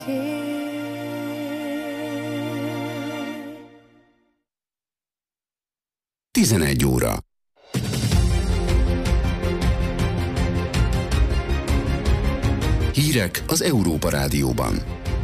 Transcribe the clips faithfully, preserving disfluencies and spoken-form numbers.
tizenegy óra. Hírek az Európa Rádióban.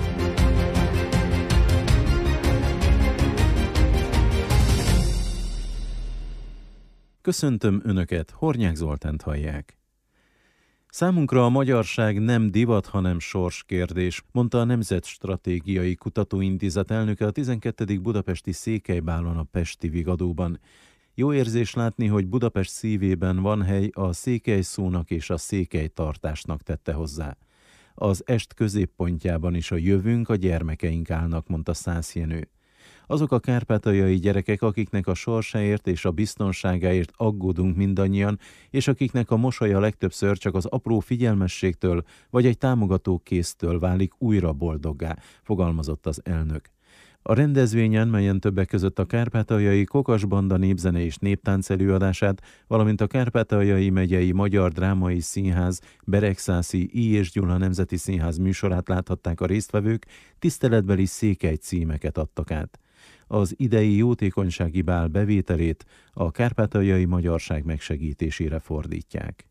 Köszöntöm Önöket, Hornyák Zoltánt hallják. Számunkra a magyarság nem divat, hanem sorskérdés, mondta a Nemzetstratégiai Kutatóintézet elnöke a tizenkettedik budapesti Székelybálon a Pesti Vigadóban. Jó érzés látni, hogy Budapest szívében van hely, a székely szónak és a székelytartásnak tette hozzá. Az est középpontjában is a jövőnk, a gyermekeink állnak, mondta Szász Jenő. Azok a kárpátaljai gyerekek, akiknek a sorsáért és a biztonságáért aggódunk mindannyian, és akiknek a mosolya legtöbbször csak az apró figyelmességtől vagy egy támogató kéztől válik újra boldoggá, fogalmazott az elnök. A rendezvényen, melyen többek között a Kárpátaljai Kokasbanda népzene és néptánc előadását, valamint a Kárpátaljai megyei Magyar Drámai Színház, Beregszászi I. és Gyula Nemzeti Színház műsorát láthatták a résztvevők, tiszteletbeli székely címeket adtak át. Az idei jótékonysági bál bevételét a kárpátaljai magyarság megsegítésére fordítják.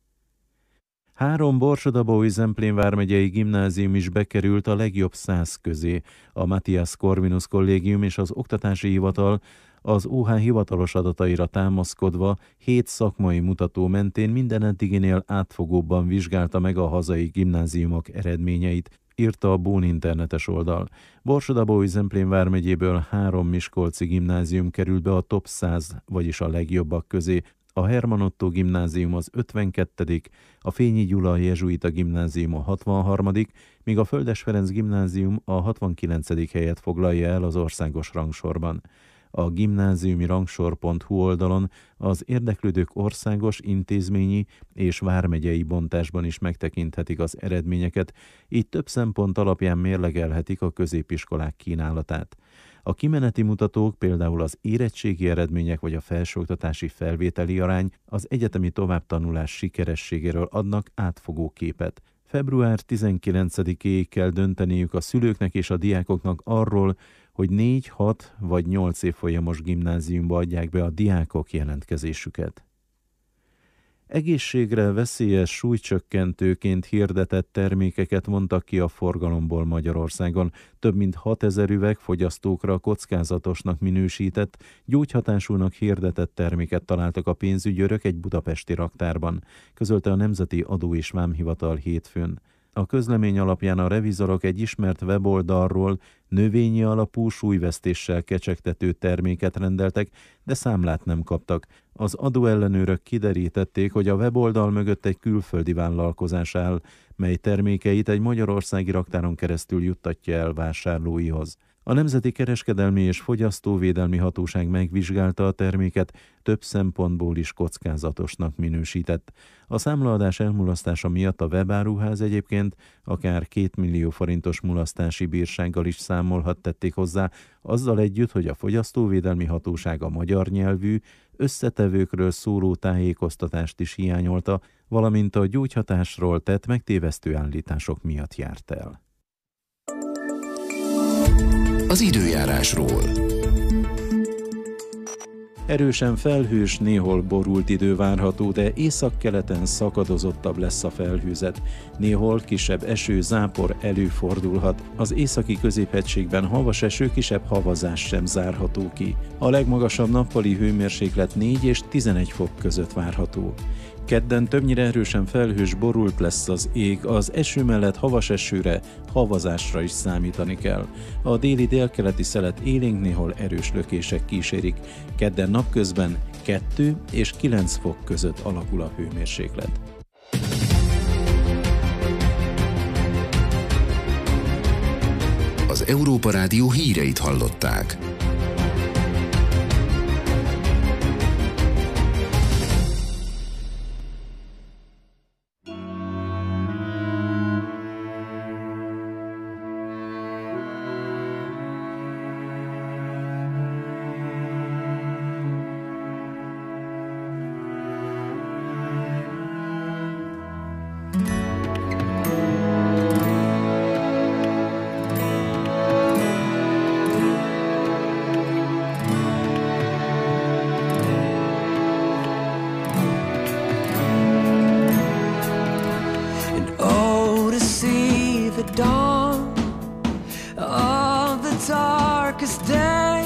Három Borsod-Abaúj-Zemplén vármegyei gimnázium is bekerült a legjobb száz közé. A Matthias Corvinus Kollégium és az Oktatási Hivatal az o há hivatalos adataira támaszkodva hét szakmai mutató mentén minden eddiginél átfogóbban vizsgálta meg a hazai gimnáziumok eredményeit, írta a Bón internetes oldal. Borsod-Abaúj-Zemplén vármegyéből három miskolci gimnázium került be a top száz, vagyis a legjobbak közé. A Herman Ottó gimnázium az ötvenkettedik, a Fényi Gyula jezsuita gimnázium a hatvanharmadik, míg a Földes Ferenc gimnázium a hatvankilencedik helyet foglalja el az országos rangsorban. A gimnáziumi rangsor pont hu oldalon az érdeklődők országos, intézményi és vármegyei bontásban is megtekinthetik az eredményeket, így több szempont alapján mérlegelhetik a középiskolák kínálatát. A kimeneti mutatók, például az érettségi eredmények vagy a felsőoktatási felvételi arány az egyetemi továbbtanulás sikerességéről adnak átfogó képet. február tizenkilencedikéig kell dönteniük a szülőknek és a diákoknak arról, hogy négy, hat vagy nyolc évfolyamos gimnáziumba adják be a diákok jelentkezésüket. Egészségre veszélyes súlycsökkentőként hirdetett termékeket mondtak ki a forgalomból Magyarországon. Több mint hatezer üveg fogyasztókra kockázatosnak minősített, gyógyhatásúnak hirdetett terméket találtak a pénzügyőrök egy budapesti raktárban, közölte a Nemzeti Adó és Vámhivatal hétfőn. A közlemény alapján a revizorok egy ismert weboldalról növényi alapú súlyvesztéssel kecsegtető terméket rendeltek, de számlát nem kaptak. Az adóellenőrök kiderítették, hogy a weboldal mögött egy külföldi vállalkozás áll, mely termékeit egy magyarországi raktáron keresztül juttatja el vásárlóihoz. A Nemzeti Kereskedelmi és Fogyasztóvédelmi Hatóság megvizsgálta a terméket, több szempontból is kockázatosnak minősített. A számlaadás elmulasztása miatt a webáruház egyébként akár két millió forintos mulasztási bírsággal is számolhat, tették hozzá, azzal együtt, hogy a Fogyasztóvédelmi Hatóság a magyar nyelvű összetevőkről szóló tájékoztatást is hiányolta, valamint a gyógyhatásról tett megtévesztő állítások miatt járt el. Az időjárásról. Erősen felhős, néhol borult idő várható, de északkeleten szakadozottabb lesz a felhőzet. Néhol kisebb eső, zápor előfordulhat. Az északi középhegységben havas eső, kisebb havazás sem zárható ki. A legmagasabb nappali hőmérséklet négy és tizenegy fok között várható. Kedden többnyire erősen felhős, borult lesz az ég, az eső mellett havas esőre, havazásra is számítani kell. A déli délkeleti szelet élénk, néhol erős lökések kísérik. Kedden napközben kettő és kilenc fok között alakul a hőmérséklet. Az Európa Rádió híreit hallották. this day,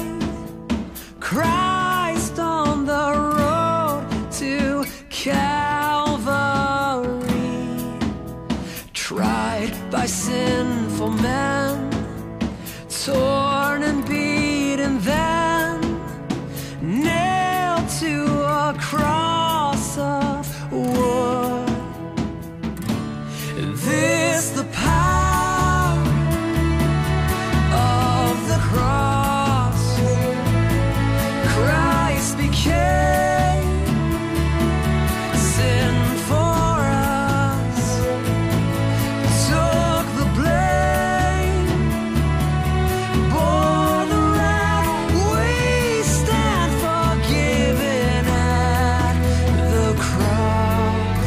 Christ on the road to Calvary, tried by sinful men, torn and beaten, then nailed to a cross of wood. This the power of the cross. Christ became sin for us, took the blame, bore the wrath. We stand forgiven at the cross.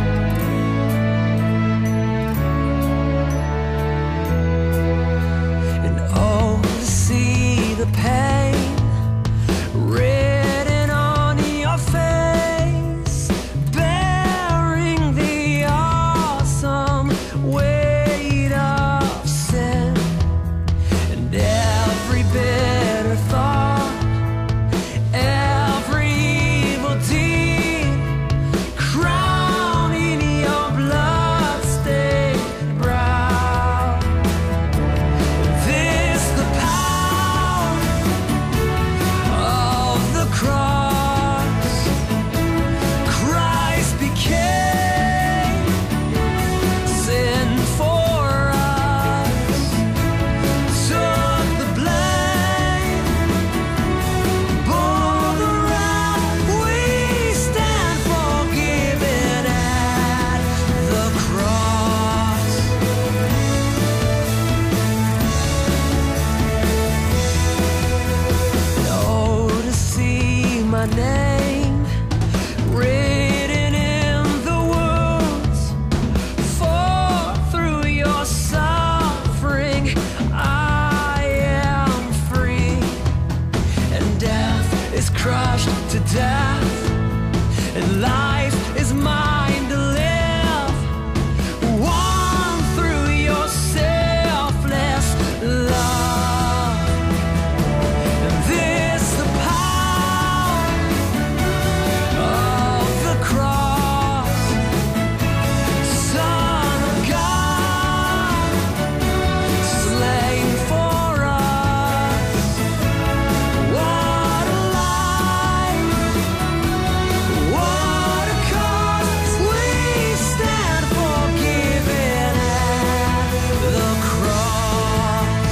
And oh, to see the pain written on your face, bearing the awesome weight of sin, and every bitter thought, every evil deed, crowning your blood-stained brow. This the power of the cross. Christ became sin for us, took the blame, bore the wrath. We stand forgiven at the cross. Oh, to see my name written in the wounds, for through your suffering I am free, and death is crushed to death, and life is mine to live, won through your selfless love. This the power of the cross. Son of God, slain for us. What a life, what a cause. We stand forgiven at the cross.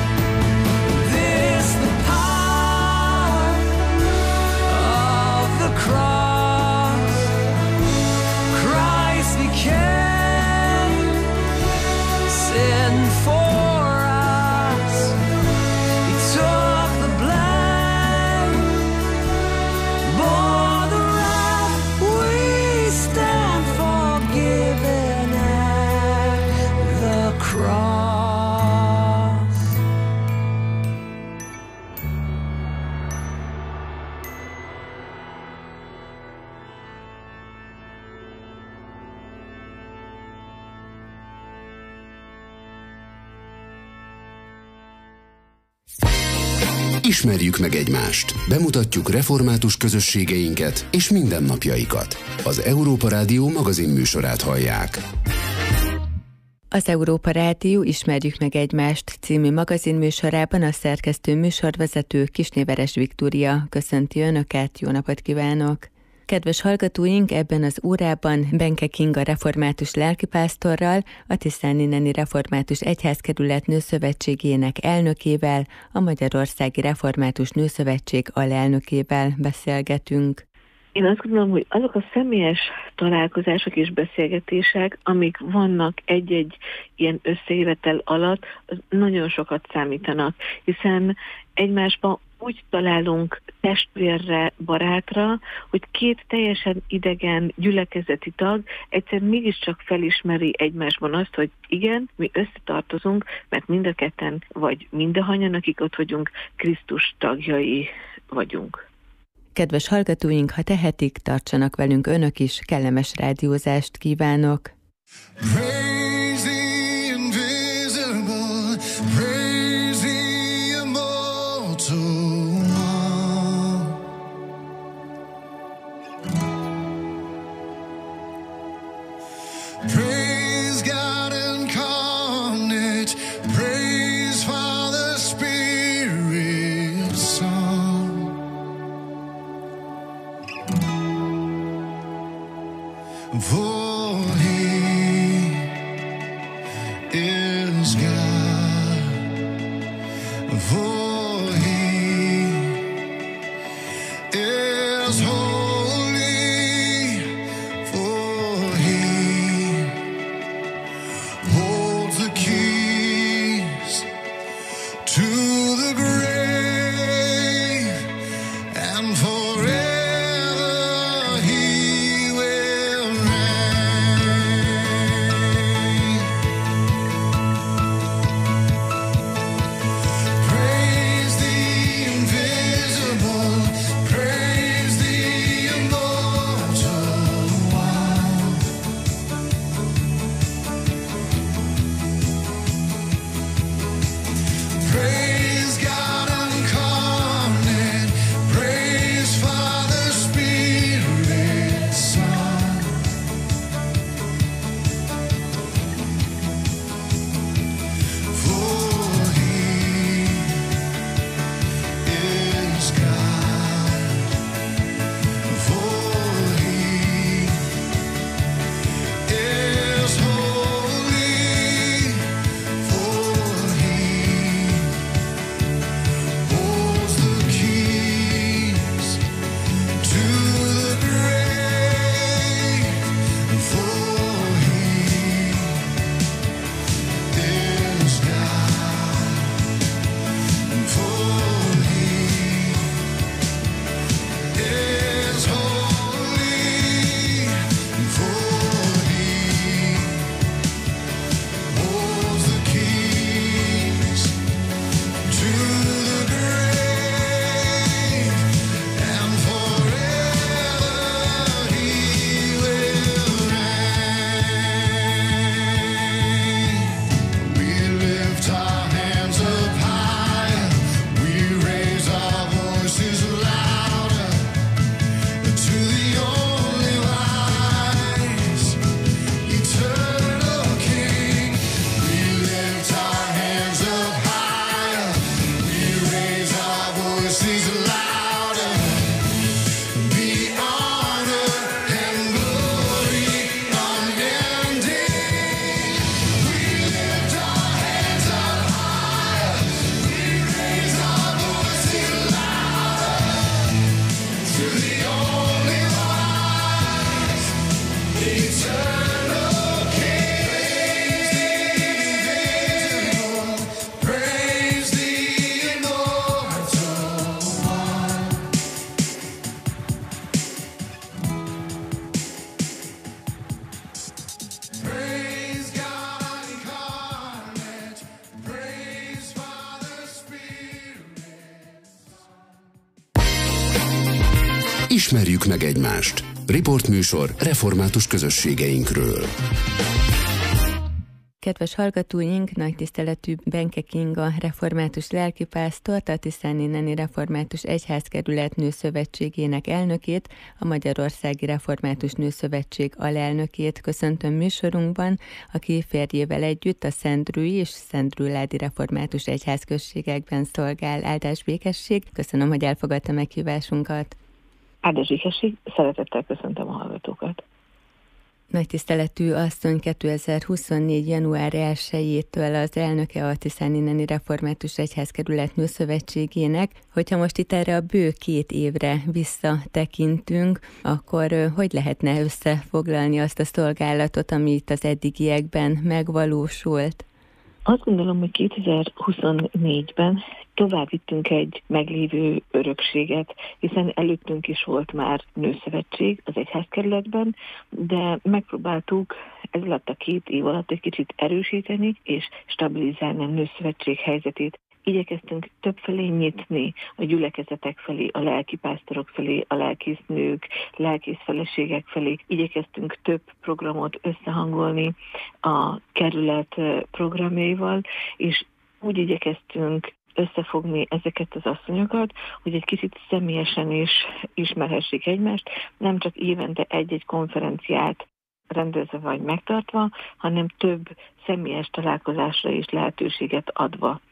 This the power of the cross. Christ became sin for us. He took the blame, bore the wrath. We stand forgiven at the cross. Ismerjük meg egymást. Bemutatjuk református közösségeinket és mindennapjaikat. Az Európa Rádió magazinműsorát hallják. Az Európa Rádió Ismerjük meg egymást című magazinműsorában a szerkesztő műsorvezető Kisnéveres Viktória köszönti Önöket, jó napot kívánok! Kedves hallgatóink, ebben az órában Benke Kinga református lelkipásztorral, a Tiszáni Neni Református Egyházkerület Nőszövetségének elnökével, a Magyarországi Református Nőszövetség alelnökével beszélgetünk. Én azt gondolom, hogy azok a személyes találkozások és beszélgetések, amik vannak egy-egy ilyen összejövetel alatt, az nagyon sokat számítanak, hiszen egymásban úgy találunk testvérre, barátra, hogy két teljesen idegen gyülekezeti tag egyszer mégiscsak felismeri egymásban azt, hogy igen, mi összetartozunk, mert mind a ketten, vagy mindahányan, akik ott vagyunk, Krisztus tagjai vagyunk. Kedves hallgatóink, ha tehetik, tartsanak velünk önök is, kellemes rádiózást kívánok! Praise the invisible, praise the immortal. for he is holy, for he holds the keys to the grave, and forever he will reign. Praise the invisible, praise the immortal one. Praise God incarnate, praise Father, Spirit, Son. For he is God, for he is holy, for he holds the keys to the grave, for he is God, for he is holy, for he holds the keys to the grave, and forever he will reign. We lift our hands up higher, we raise our voices louder to the only wise, eternal King. We lift our hands up higher, we raise our voices louder. Be honor and glory unending. We lift our hands up higher, we raise our voices louder to the only wise, eternal King. Praise the immortal one. Praise God incarnate, praise Father, Spirit. Ismerjük meg egymást. Riportműsor református közösségeinkről. Kedves hallgatóink, nagy tiszteletű Benke Kinga református lelkipásztort, a Tiszáni Neni Református Egyházkerület Nőszövetségének elnökét, a Magyarországi Református Nőszövetség alelnökét köszöntöm műsorunkban, aki férjével együtt a Szendrői és Szendrőládi Református Egyházközségekben szolgál. Áldás békesség, köszönöm, hogy elfogadta meghívásunkat. Áldás békesség, szeretettel köszöntöm a hallgatókat. Nagy tiszteletű asszony, kétezer-huszonnégy. január elsejétől az elnöke a Tiszáni Neni Református Egyházkerület Nőszövetségének. Hogyha most itt erre a bő két évre visszatekintünk, akkor hogy lehetne összefoglalni azt a szolgálatot, ami itt az eddigiekben megvalósult? Azt gondolom, hogy kétezer-huszonnégyben tovább vittünk egy meglévő örökséget, hiszen előttünk is volt már nőszövetség az egyházkerületben, de megpróbáltuk ez alatt a két év alatt egy kicsit erősíteni és stabilizálni a nőszövetség helyzetét. Igyekeztünk többfelé nyitni a gyülekezetek felé, a lelkipásztorok felé, a lelkésznők, lelkészfeleségek felé. Igyekeztünk több programot összehangolni a kerület programjaival, és úgy igyekeztünk összefogni ezeket az asszonyokat, hogy egy kicsit személyesen is ismerhessék egymást, nem csak évente egy-egy konferenciát rendezve vagy megtartva, hanem több személyes találkozásra is lehetőséget adva.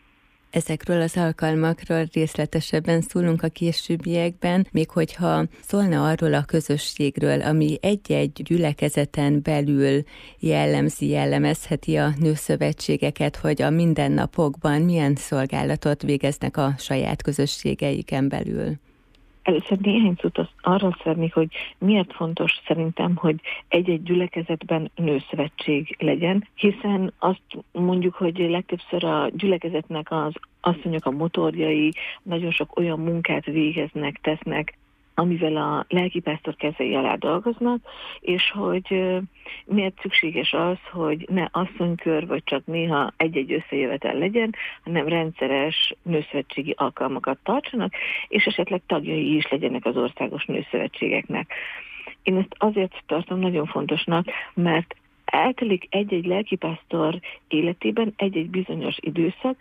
Ezekről az alkalmakról részletesebben szólunk a későbbiekben, még hogyha szólna arról a közösségről, ami egy-egy gyülekezeten belül jellemzi, jellemezheti a nőszövetségeket, hogy a mindennapokban milyen szolgálatot végeznek a saját közösségeiken belül. Először néhány szót az, arra szeretnék, hogy miért fontos szerintem, hogy egy-egy gyülekezetben nőszövetség legyen, hiszen azt mondjuk, hogy legtöbbször a gyülekezetnek az asszonyok a motorjai, nagyon sok olyan munkát végeznek, tesznek, amivel a lelkipásztor kezei alá dolgoznak, és hogy miért szükséges az, hogy ne asszonykör, vagy csak néha egy-egy összejövetel legyen, hanem rendszeres nőszövetségi alkalmakat tartsanak, és esetleg tagjai is legyenek az országos nőszövetségeknek. Én ezt azért tartom nagyon fontosnak, mert eltelik egy-egy lelkipásztor életében egy-egy bizonyos időszak,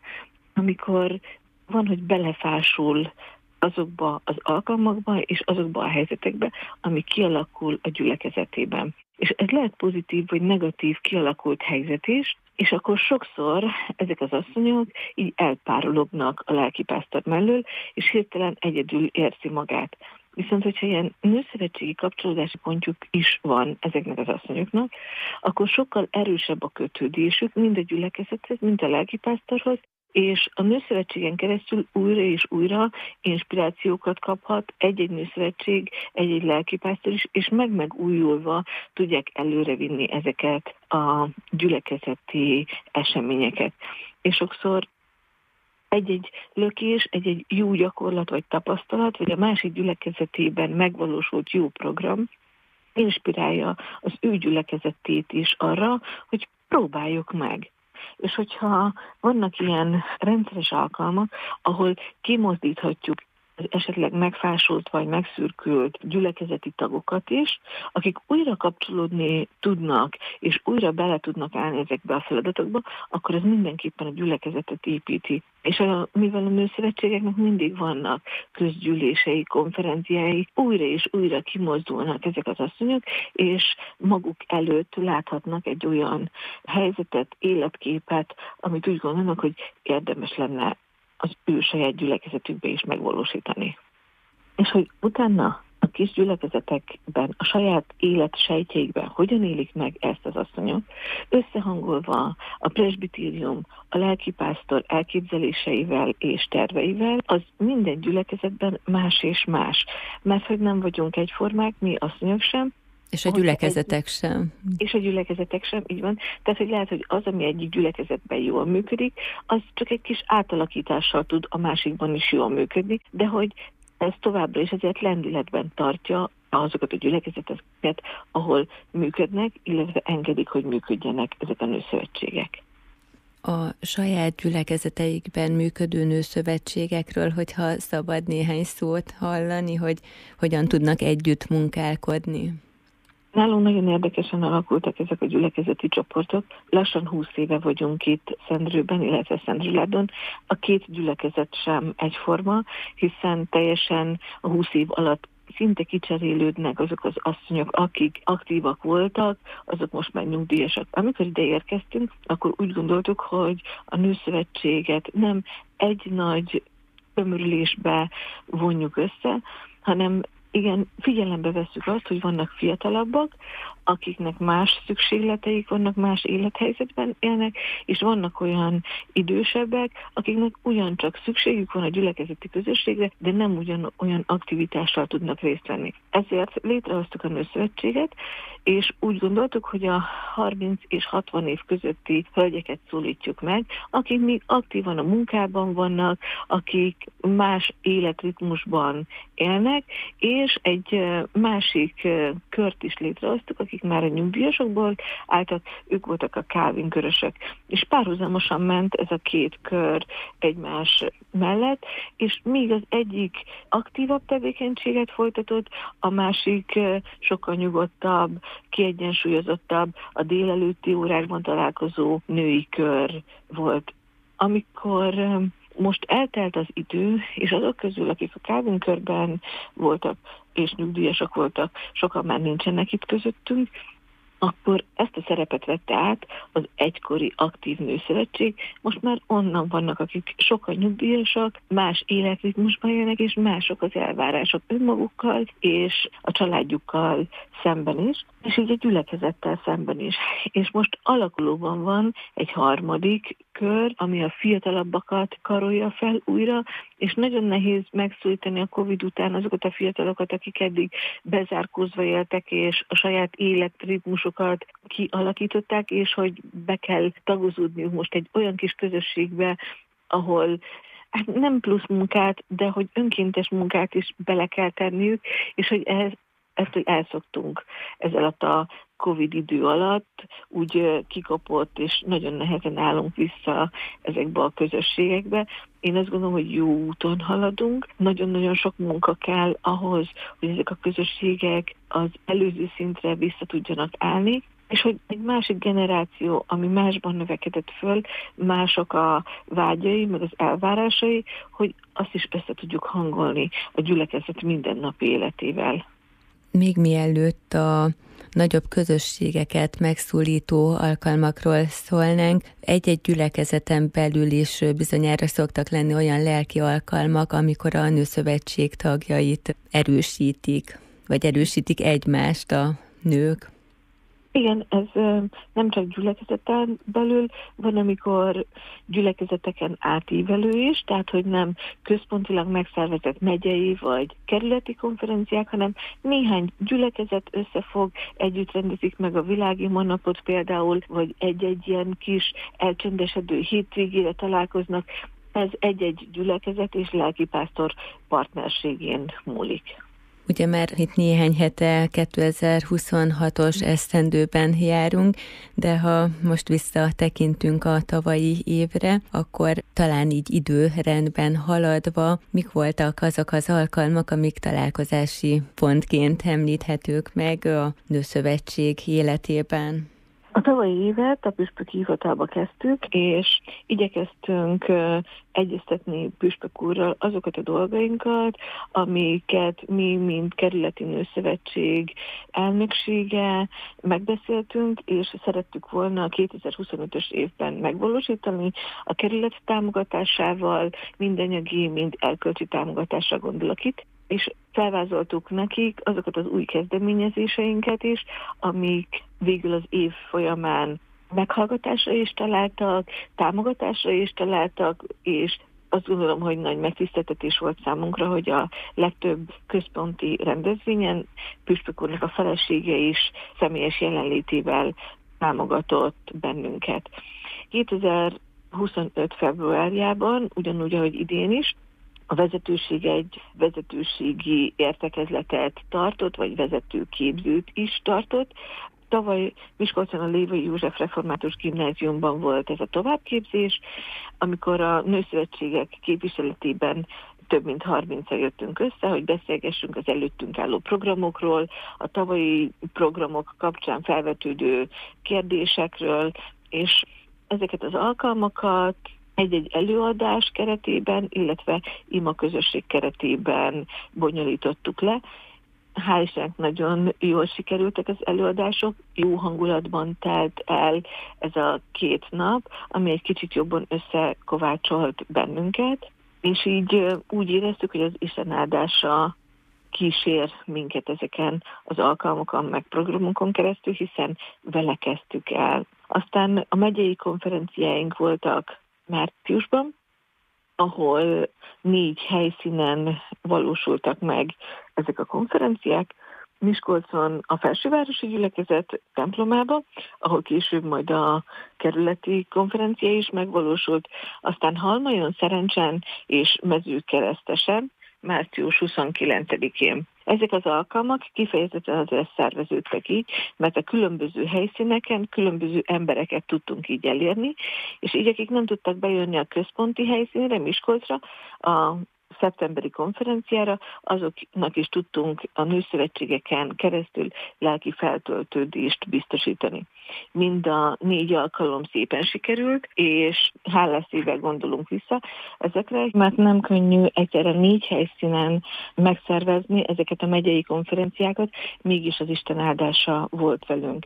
amikor van, hogy belefásul azokba az alkalmakba és azokba a helyzetekbe, ami kialakul a gyülekezetében. És ez lehet pozitív vagy negatív kialakult helyzet is, és akkor sokszor ezek az asszonyok így elpárolognak a lelkipásztor mellől, és hirtelen egyedül érzi magát. Viszont, hogyha ilyen nőszövetségi kapcsolódási pontjuk is van ezeknek az asszonyoknak, akkor sokkal erősebb a kötődésük mind a gyülekezethez, mind a lelkipásztorhoz, és a nőszövetségen keresztül újra és újra inspirációkat kaphat egy-egy nőszövetség, egy-egy lelkipásztor is, és meg-megújulva tudják előrevinni ezeket a gyülekezeti eseményeket. És sokszor egy-egy lökés, egy-egy jó gyakorlat vagy tapasztalat, vagy a másik gyülekezetében megvalósult jó program inspirálja az ő gyülekezetét is arra, hogy próbáljuk meg. És hogyha vannak ilyen rendszeres alkalmak, ahol kimozdíthatjuk az esetleg megfásult vagy megszürkült gyülekezeti tagokat is, akik újra kapcsolódni tudnak, és újra bele tudnak állni ezekbe a feladatokba, akkor ez mindenképpen a gyülekezetet építi. És a, mivel a nőszövetségeknek mindig vannak közgyűlései, konferenciái, újra és újra kimozdulnak ezek az asszonyok, és maguk előtt láthatnak egy olyan helyzetet, életképet, amit úgy gondolnak, hogy érdemes lenne az ő saját gyülekezetükbe is megvalósítani. És hogy utána a kis gyülekezetekben, a saját élet sejtjeikben hogyan élik meg ezt az asszonyok, összehangolva a presbitérium, a lelkipásztor elképzeléseivel és terveivel, az minden gyülekezetben más és más. Mert hogy nem vagyunk egyformák, mi asszonyok sem, és a gyülekezetek sem. És a gyülekezetek sem, így van. Tehát, hogy lehet, hogy az, ami egyik gyülekezetben jól működik, az csak egy kis átalakítással tud a másikban is jól működni, de hogy ez továbbra is azért lendületben tartja azokat a gyülekezeteket, ahol működnek, illetve engedik, hogy működjenek ezek a nőszövetségek. A saját gyülekezeteikben működő nőszövetségekről, hogyha szabad néhány szót hallani, hogy hogyan tudnak együtt munkálkodni. Nálunk nagyon érdekesen alakultak ezek a gyülekezeti csoportok. Lassan húsz éve vagyunk itt Szendrőben, illetve Szendrőládon. A két gyülekezet sem egyforma, hiszen teljesen a húsz év alatt szinte kicserélődnek azok az asszonyok, akik aktívak voltak, azok most már nyugdíjasak. Amikor ide érkeztünk, akkor úgy gondoltuk, hogy a nőszövetséget nem egy nagy tömörülésbe vonjuk össze, hanem igen, figyelembe vesszük azt, hogy vannak fiatalabbak, akiknek más szükségleteik vannak, más élethelyzetben élnek, és vannak olyan idősebbek, akiknek ugyancsak szükségük van a gyülekezeti közösségre, de nem ugyan olyan aktivitással tudnak részt venni. Ezért létrehoztuk a nőszövetséget, és úgy gondoltuk, hogy a harminc és hatvan év közötti hölgyeket szólítjuk meg, akik még aktívan a munkában vannak, akik más életritmusban élnek, és egy másik kört is létrehoztuk, akik már a nyugdíjasokból álltak, ők voltak a Calvin körösök. És párhuzamosan ment ez a két kör egymás mellett, és míg az egyik aktívabb tevékenységet folytatott, a másik sokkal nyugodtabb, kiegyensúlyozottabb, a délelőtti órákban találkozó női kör volt. Amikor most eltelt az idő, és azok közül, akik a Calvin körben voltak, és nyugdíjasok voltak, sokan már nincsenek itt közöttünk, akkor ezt a szerepet vette át az egykori aktív nőszövetség. Most már onnan vannak, akik sokkal nyugdíjasak, más életritmusban élnek, és mások az elvárások önmagukkal és a családjukkal szemben is, és így egy gyülekezettel szemben is. És most alakulóban van egy harmadik kör, ami a fiatalabbakat karolja fel újra, és nagyon nehéz megszólítani a Covid után azokat a fiatalokat, akik eddig bezárkózva éltek, és a saját életritmusokat kialakították, és hogy be kell tagozódniuk most egy olyan kis közösségbe, ahol hát nem plusz munkát, de hogy önkéntes munkát is bele kell tenniük, és hogy ehhez ezt, hogy elszoktunk ez alatt a Covid idő alatt, úgy kikapott, és nagyon nehezen állunk vissza ezekbe a közösségekbe. Én azt gondolom, hogy jó úton haladunk. Nagyon-nagyon sok munka kell ahhoz, hogy ezek a közösségek az előző szintre vissza tudjanak állni, és hogy egy másik generáció, ami másban növekedett föl, mások a vágyai, meg az elvárásai, hogy azt is össze tudjuk hangolni a gyülekezet mindennapi életével. Még mielőtt a nagyobb közösségeket megszólító alkalmakról szólnánk, egy-egy gyülekezeten belül is bizonyára szoktak lenni olyan lelki alkalmak, amikor a nőszövetség tagjait erősítik, vagy erősítik egymást a nők. Igen, ez nem csak gyülekezeten belül, van, amikor gyülekezeteken átívelő is, tehát hogy nem központilag megszervezett megyei vagy kerületi konferenciák, hanem néhány gyülekezet összefog, együtt rendezik meg a világima napot például, vagy egy-egy ilyen kis elcsendesedő hétvégére találkoznak. Ez egy-egy gyülekezet és lelkipásztor partnerségén múlik. Ugye már itt néhány hete kétezer-huszonhatos esztendőben járunk, de ha most visszatekintünk a tavalyi évre, akkor talán így időrendben haladva, mik voltak azok az alkalmak, amik találkozási pontként említhetők meg a Nőszövetség életében? A tavalyi évet a püspöki hivatalba kezdtük, és igyekeztünk uh, egyeztetni püspök úrral azokat a dolgainkat, amiket mi, mint kerületi nőszövetség elnöksége megbeszéltünk, és szerettük volna a kétezer-huszonötös évben megvalósítani a kerület támogatásával, mind anyagi, mind erkölcsi támogatásra gondolok itt, és felvázoltuk nekik azokat az új kezdeményezéseinket is, amik végül az év folyamán meghallgatásra is találtak, támogatásra is találtak, és azt gondolom, hogy nagy megtiszteltetés volt számunkra, hogy a legtöbb központi rendezvényen püspök úrnak a felesége is személyes jelenlétével támogatott bennünket. kétezer-huszonöt februárjában, ugyanúgy, ahogy idén is, a vezetőség egy vezetőségi értekezletet tartott, vagy vezetőképzőt is tartott. Tavaly Miskolcon a Lévai József Református Gimnáziumban volt ez a továbbképzés, amikor a nőszövetségek képviseletében több mint harmincan jöttünk össze, hogy beszélgessünk az előttünk álló programokról, a tavalyi programok kapcsán felvetődő kérdésekről, és ezeket az alkalmakat egy-egy előadás keretében, illetve ima közösség keretében bonyolítottuk le. Hál' Istennek nagyon jól sikerültek az előadások, jó hangulatban telt el ez a két nap, ami egy kicsit jobban összekovácsolt bennünket, és így úgy éreztük, hogy az Isten áldása kísér minket ezeken az alkalmokon, meg programokon keresztül, hiszen vele kezdtük el. Aztán a megyei konferenciáink voltak márciusban, ahol négy helyszínen valósultak meg ezek a konferenciák. Miskolcon a Felsővárosi Gyülekezet templomába, ahol később majd a kerületi konferencia is megvalósult, aztán Halmajon, Szerencsen és Mezőkeresztesen, március huszonkilencedikén. Ezek az alkalmak kifejezetten azért szerveződtek így, mert a különböző helyszíneken különböző embereket tudtunk így elérni, és így akik nem tudtak bejönni a központi helyszínre, Miskolcra, a szeptemberi konferenciára, azoknak is tudtunk a nőszövetségeken keresztül lelki feltöltődést biztosítani. Mind a négy alkalom szépen sikerült, és hálás szívvel gondolunk vissza ezekre, mert nem könnyű egyszerre négy helyszínen megszervezni ezeket a megyei konferenciákat, mégis az Isten áldása volt velünk.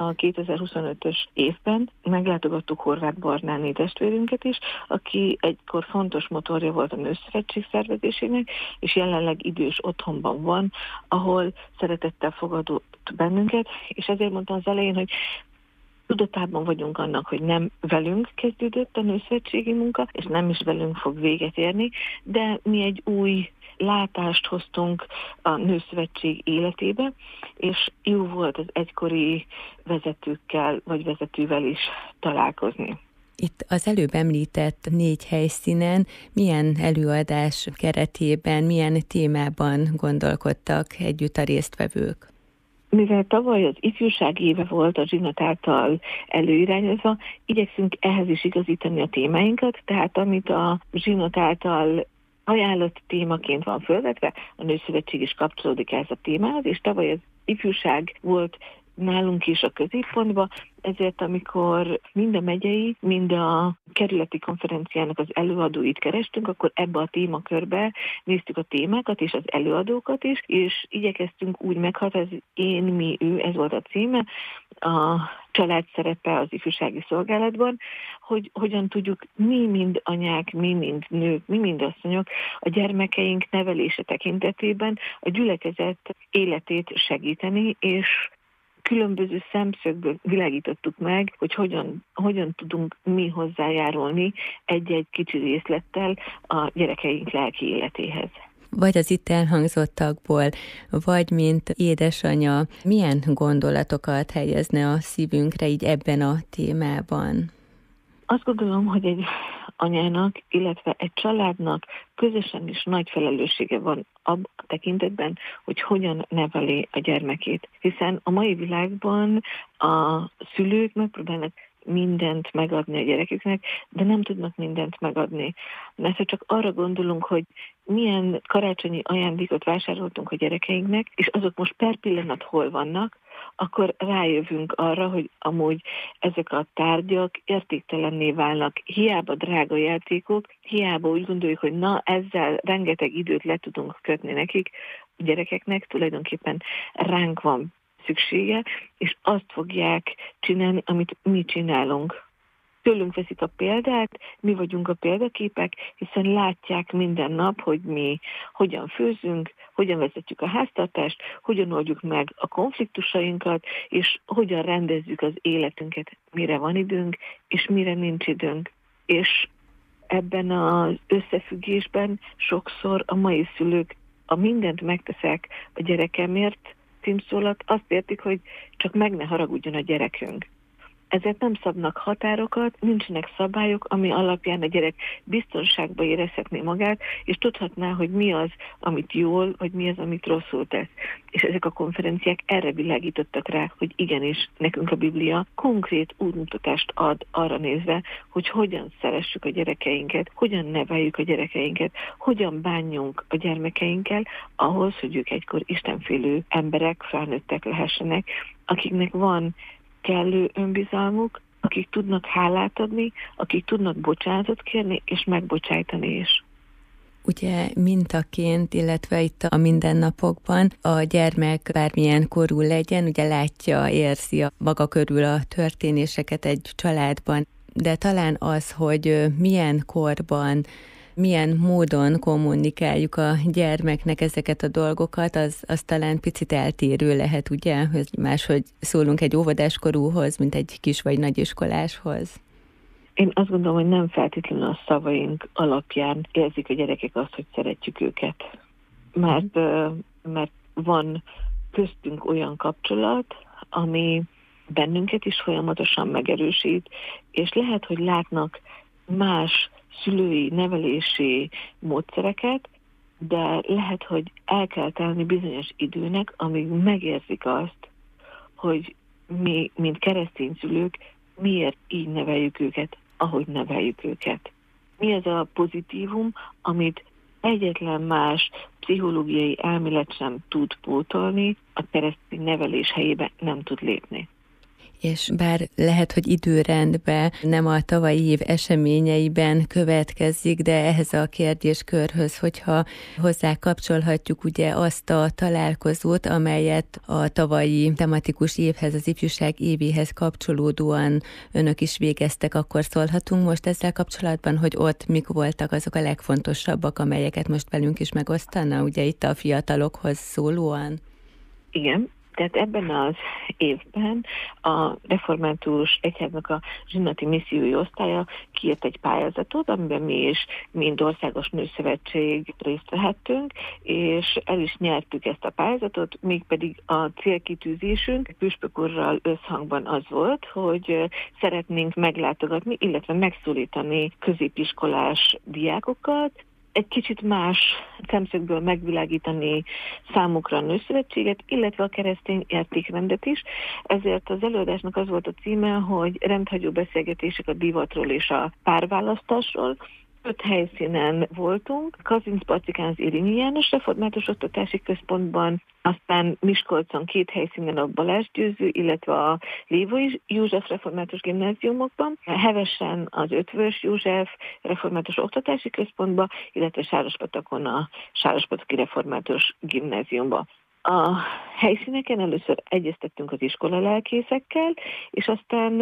a kétezer-huszonötös évben meglátogattuk Horváth Barnáné testvérünket is, aki egykor fontos motorja volt a Nőszövetség szervezésének, és jelenleg idős otthonban van, ahol szeretettel fogadott bennünket, és ezért mondtam az elején, hogy tudatában vagyunk annak, hogy nem velünk kezdődött a nőszövetségi munka, és nem is velünk fog véget érni, de mi egy új látást hoztunk a Nőszövetség életébe, és jó volt az egykori vezetőkkel, vagy vezetővel is találkozni. Itt az előbb említett négy helyszínen milyen előadás keretében, milyen témában gondolkodtak együtt a résztvevők? Mivel tavaly az ifjúság éve volt a Zsinat által előirányozva, igyekszünk ehhez is igazítani a témáinkat, tehát amit a Zsinat által ajánlott témaként van fölvetve, a Nőszövetség is kapcsolódik ehhez a témához, és tavaly az ifjúság volt nálunk is a középpontban, ezért amikor mind a megyei, mind a kerületi konferenciának az előadóit kerestünk, akkor ebbe a témakörbe néztük a témákat és az előadókat is, és igyekeztünk úgy meghatározni, én, mi, ő, ez volt a címe, a család szerepe az ifjúsági szolgálatban, hogy hogyan tudjuk mi, mind anyák, mi, mind nők, mi, mind asszonyok a gyermekeink nevelése tekintetében a gyülekezet életét segíteni, és különböző szemszögből világítottuk meg, hogy hogyan, hogyan tudunk mi hozzájárulni egy-egy kicsi részlettel a gyerekeink lelki életéhez. Vagy az itt elhangzottakból, vagy mint édesanya, milyen gondolatokat helyezne a szívünkre így ebben a témában? Azt gondolom, hogy egy anyának, illetve egy családnak közösen is nagy felelőssége van abban a tekintetben, hogy hogyan neveli a gyermekét. Hiszen a mai világban a szülők megpróbálnak mindent megadni a gyereküknek, de nem tudnak mindent megadni. Mert ha csak arra gondolunk, hogy milyen karácsonyi ajándékot vásároltunk a gyerekeinknek, és azok most per pillanat hol vannak, akkor rájövünk arra, hogy amúgy ezek a tárgyak értéktelenné válnak. Hiába drága játékok, hiába úgy gondoljuk, hogy na ezzel rengeteg időt le tudunk kötni nekik, a gyerekeknek tulajdonképpen ránk van szüksége, és azt fogják csinálni, amit mi csinálunk. Tőlünk veszik a példát, mi vagyunk a példaképek, hiszen látják minden nap, hogy mi hogyan főzünk, hogyan vezetjük a háztartást, hogyan oldjuk meg a konfliktusainkat, és hogyan rendezzük az életünket, mire van időnk, és mire nincs időnk. És ebben az összefüggésben sokszor a mai szülők a mindent megteszek a gyerekemért címszólat, azt értik, hogy csak meg ne haragudjon a gyerekünk. Ezért nem szabnak határokat, nincsenek szabályok, ami alapján a gyerek biztonságban érezhetné magát, és tudhatná, hogy mi az, amit jól, vagy mi az, amit rosszul tesz. És ezek a konferenciák erre világítottak rá, hogy igenis, nekünk a Biblia konkrét útmutatást ad arra nézve, hogy hogyan szeressük a gyerekeinket, hogyan neveljük a gyerekeinket, hogyan bánjunk a gyermekeinkkel, ahhoz, hogy ők egykor istenfélő emberek, felnőttek lehessenek, akiknek van kellő önbizalmuk, akik tudnak hálát adni, akik tudnak bocsánatot kérni, és megbocsájtani is. Ugye mintaként, illetve itt a mindennapokban a gyermek bármilyen korú legyen, ugye látja, érzi a maga körül a történéseket egy családban, de talán az, hogy milyen korban, milyen módon kommunikáljuk a gyermeknek ezeket a dolgokat, az, az talán picit eltérő lehet, ugye? Hogy máshogy szólunk egy óvodáskorúhoz, mint egy kis vagy nagyiskoláshoz. Én azt gondolom, hogy nem feltétlenül a szavaink alapján érzik a gyerekek azt, hogy szeretjük őket. Mert, mert van köztünk olyan kapcsolat, ami bennünket is folyamatosan megerősít, és lehet, hogy látnak más szülői nevelési módszereket, de lehet, hogy el kell telni bizonyos időnek, amíg megérzik azt, hogy mi, mint keresztény szülők, miért így neveljük őket, ahogy neveljük őket. Mi az a pozitívum, amit egyetlen más pszichológiai elmélet sem tud pótolni, a keresztény nevelés helyébe nem tud lépni. És bár lehet, hogy időrendben nem a tavalyi év eseményeiben következik, de ehhez a kérdéskörhöz, hogyha hozzá kapcsolhatjuk ugye azt a találkozót, amelyet a tavalyi tematikus évhez, az ifjúság évéhez kapcsolódóan önök is végeztek, akkor szólhatunk most ezzel kapcsolatban, hogy ott mik voltak azok a legfontosabbak, amelyeket most velünk is megosztana, ugye itt a fiatalokhoz szólóan? Igen. Tehát ebben az évben a Református Egyháznak a zsinati missziói osztálya kiírt egy pályázatot, amiben mi is, mint Országos Nőszövetség részt vehettünk, és el is nyertük ezt a pályázatot, mégpedig a célkitűzésünk püspök úrral összhangban az volt, hogy szeretnénk meglátogatni, illetve megszólítani középiskolás diákokat, egy kicsit más szemszögből megvilágítani számukra a nőszövetséget, illetve a keresztény értékrendet is. Ezért az előadásnak az volt a címe, hogy rendhagyó beszélgetések a divatról és a párválasztásról. Öt helyszínen voltunk, Kazincbarcikán az Érényi János Református Oktatási Központban, aztán Miskolcon két helyszínen a Balázs Győző, illetve a Lévai József Református Gimnáziumokban, Hevesen az Ötvös József Református Oktatási Központban, illetve Sárospatakon a Sárospataki Református Gimnáziumban. A helyszíneken először egyeztettünk az iskola lelkészekkel, és aztán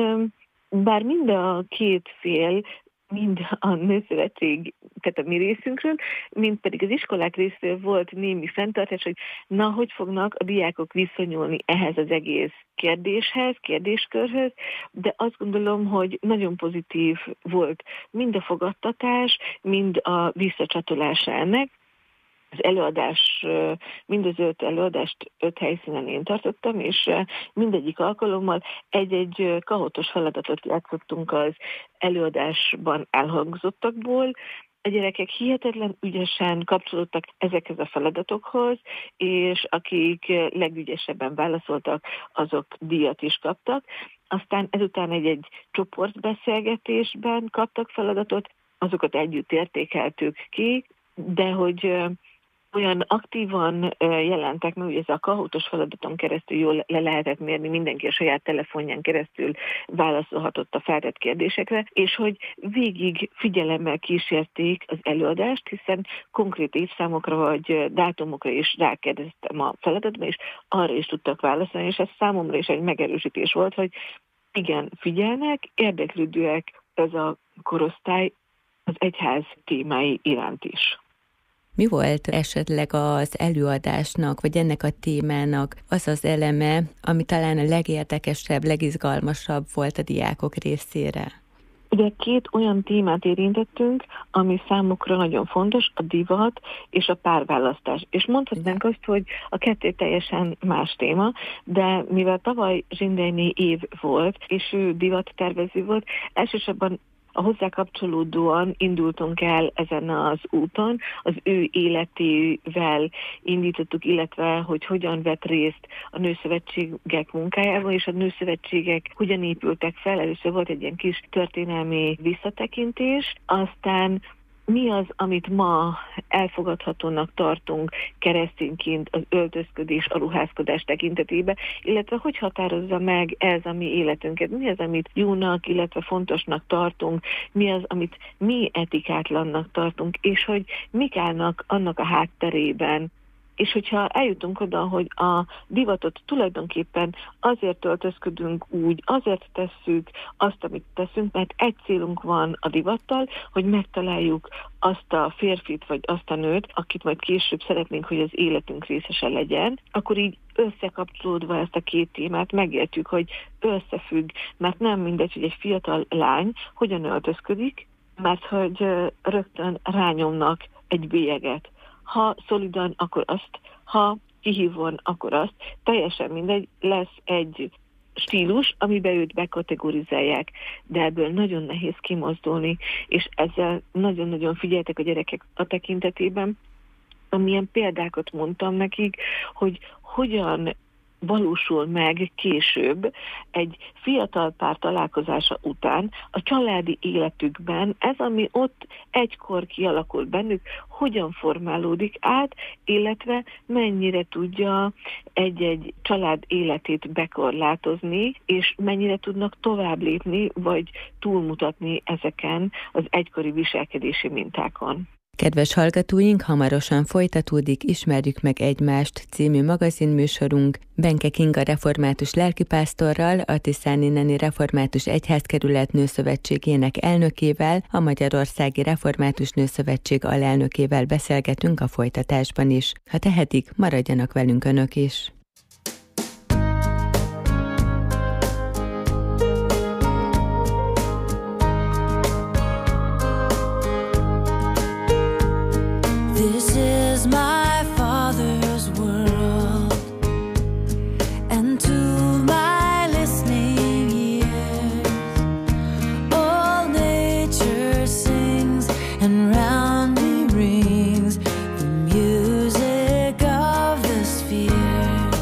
bár mind a két fél, mind a nőszövetség, tehát a mi részünkről, mind pedig az iskolák részéről volt némi fenntartás, hogy na, hogy fognak a diákok viszonyulni ehhez az egész kérdéshez, kérdéskörhöz, de azt gondolom, hogy nagyon pozitív volt mind a fogadtatás, mind a visszacsatolása ennek. Az előadás, mind az öt előadást öt helyszínen én tartottam, és mindegyik alkalommal egy-egy kahotos feladatot játszottunk az előadásban elhangzottakból. A gyerekek hihetetlen ügyesen kapcsolódtak ezekhez a feladatokhoz, és akik legügyesebben válaszoltak, azok díjat is kaptak. Aztán ezután egy-egy csoportbeszélgetésben kaptak feladatot, azokat együtt értékeltük ki, de hogy olyan aktívan jelentek meg, hogy ez a kahótos feladaton keresztül jól le lehetett mérni, mindenki a saját telefonján keresztül válaszolhatott a feltett kérdésekre, és hogy végig figyelemmel kísérték az előadást, hiszen konkrét évszámokra vagy dátumokra is rákérdeztem a feladatban, és arra is tudtak válaszolni, és ez számomra is egy megerősítés volt, hogy igen, figyelnek, érdeklődőek ez a korosztály az egyház témái iránt is. Mi volt esetleg az előadásnak, vagy ennek a témának az az eleme, ami talán a legérdekesebb, legizgalmasabb volt a diákok részére? Ugye két olyan témát érintettünk, ami számukra nagyon fontos, a divat és a párválasztás. És mondhatnánk azt, hogy a kettő teljesen más téma, de mivel tavaly Zsindejné év volt, és ő divattervező volt, elsősorban a hozzá kapcsolódóan indultunk el ezen az úton, az ő életével indítottuk, illetve hogy hogyan vett részt a nőszövetségek munkájában, és a nőszövetségek hogyan épültek fel. Először volt egy ilyen kis történelmi visszatekintés, aztán mi az, amit ma elfogadhatónak tartunk keresztényként az öltözködés, a ruházkodás tekintetében, illetve hogy határozza meg ez a mi életünket, mi az, amit jónak, illetve fontosnak tartunk, mi az, amit mi etikátlannak tartunk, és hogy mik állnak annak a hátterében. És hogyha eljutunk oda, hogy a divatot tulajdonképpen azért öltözködünk úgy, azért tesszük azt, amit teszünk, mert egy célunk van a divattal, hogy megtaláljuk azt a férfit, vagy azt a nőt, akit majd később szeretnénk, hogy az életünk részese legyen, akkor így összekapcsolódva ezt a két témát megértjük, hogy összefügg, mert nem mindegy, hogy egy fiatal lány hogyan öltözködik, mert hogy rögtön rányomnak egy bélyeget. Ha szolidan, akkor azt, ha kihívón, akkor azt. Teljesen mindegy, lesz egy stílus, amiben őt bekategorizálják, de ebből nagyon nehéz kimozdulni, és ezzel nagyon-nagyon figyeltek a gyerekek a tekintetében, amilyen példákat mondtam nekik, hogy hogyan valósul meg később egy fiatal pár találkozása után a családi életükben, ez, ami ott egykor kialakult bennük, hogyan formálódik át, illetve mennyire tudja egy-egy család életét bekorlátozni, és mennyire tudnak tovább lépni, vagy túlmutatni ezeken az egykori viselkedési mintákon. Kedves hallgatóink, hamarosan folytatódik Ismerjük meg egymást című magazinműsorunk Benke Kinga református lelkipásztorral, a Tiszáni Neni Református Egyházkerület Nőszövetségének elnökével, a Magyarországi Református Nőszövetség alelnökével beszélgetünk a folytatásban is. Ha tehetik, maradjanak velünk önök is. This is my Father's world, and to my listening ears, all nature sings, and round me rings the music of the spheres.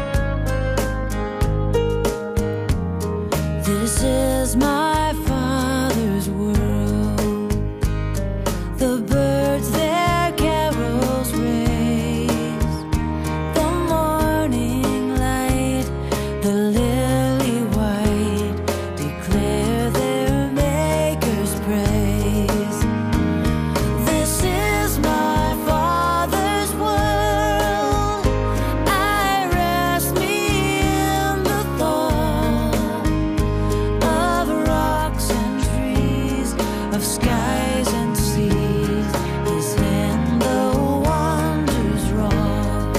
This is my Father's world, the birds their carols raise, the morning light, the lily white, declare their Maker's praise. This is my Father's world, I rest me in the thought of rocks and trees, of skies and seas, His hand the wonders wrought.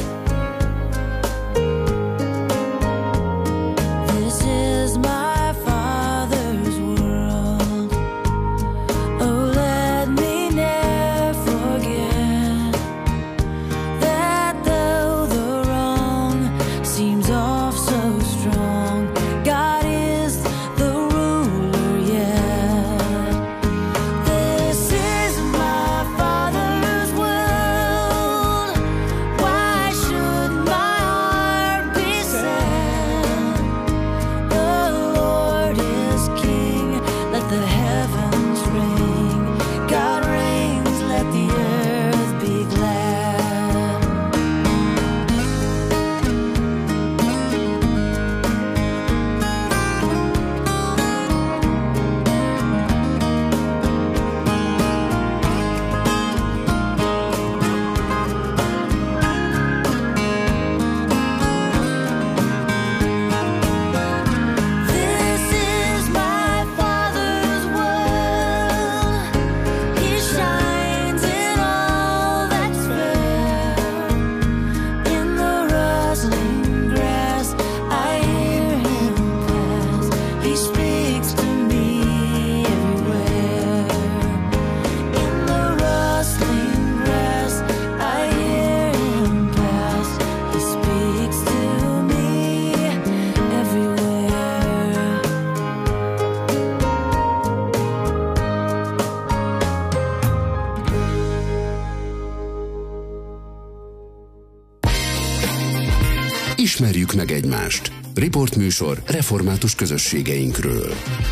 This is my Father's world. Oh, let me never forget that though the wrong seems off so strong, God is the ruler yet. This is my Father's world. Why should my heart be sad? The Lord is King. Let the heavens ring. God reigns. Let the earth be glad. This is my Father's world. He shines in all that's fair. In the rustling grass, I hear Him pass. He speaks to me everywhere. In the rustling grass, I hear Him pass. He speaks to me everywhere. Ismerjük meg egymást. Riportműsor református közösségeinkről.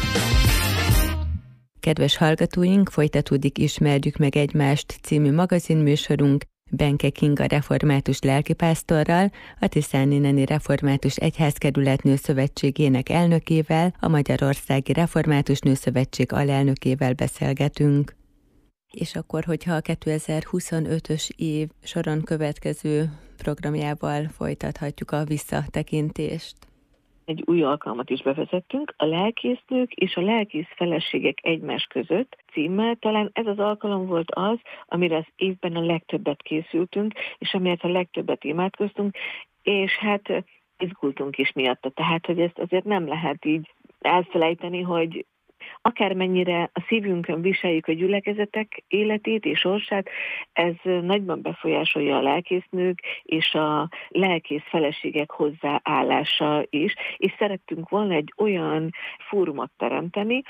Kedves hallgatóink, folytatódik Ismerjük meg egymást című magazinműsorunk Benke Kinga református lelkipásztorral, a Tiszáni Neni Református Egyházkerület Nőszövetségének elnökével, a Magyarországi Református Nőszövetség alelnökével beszélgetünk. És akkor, hogyha a kétezer-huszonötös év soron következő programjával folytathatjuk a visszatekintést. Egy új alkalmat is bevezettünk, a lelkésznők és a lelkész feleségek egymás között címmel. Talán ez az alkalom volt az, amire az évben a legtöbbet készültünk, és amiért a legtöbbet imádkoztunk, és hát izgultunk is miatta. Tehát, hogy ezt azért nem lehet így elfelejteni, hogy akármennyire a szívünkön viseljük a gyülekezetek életét és sorsát, ez nagyban befolyásolja a lelkésznők és a lelkész feleségek hozzáállása is, és szerettünk volna egy olyan fórumot teremteni,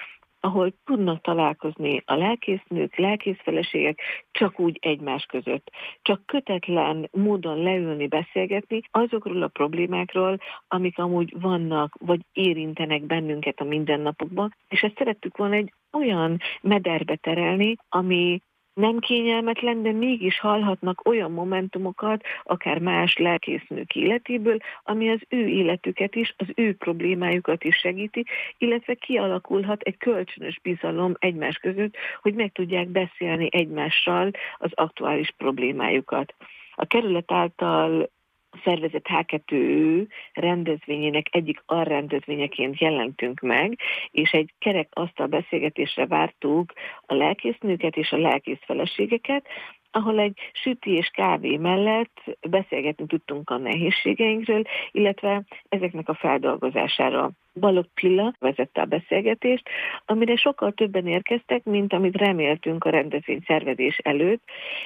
ahol tudnak találkozni a lelkésznők, lelkészfeleségek csak úgy egymás között. Csak kötetlen módon leülni, beszélgetni azokról a problémákról, amik amúgy vannak, vagy érintenek bennünket a mindennapokban, és ezt szerettük volna egy olyan mederbe terelni, ami nem kényelmetlen, de mégis hallhatnak olyan momentumokat, akár más lelkésznők életéből, ami az ő életüket is, az ő problémájukat is segíti, illetve kialakulhat egy kölcsönös bizalom egymás között, hogy meg tudják beszélni egymással az aktuális problémájukat. A kerület által szervezett há kettő ő rendezvényének egyik alrendezvényeként jelentünk meg, és egy kerek asztal beszélgetésre vártuk a lelkésznőket és a lelkészfeleségeket, ahol egy süti és kávé mellett beszélgetni tudtunk a nehézségeinkről, illetve ezeknek a feldolgozására. Balogh Csilla vezette a beszélgetést, amire sokkal többen érkeztek, mint amit reméltünk a rendezvény szervezés előtt,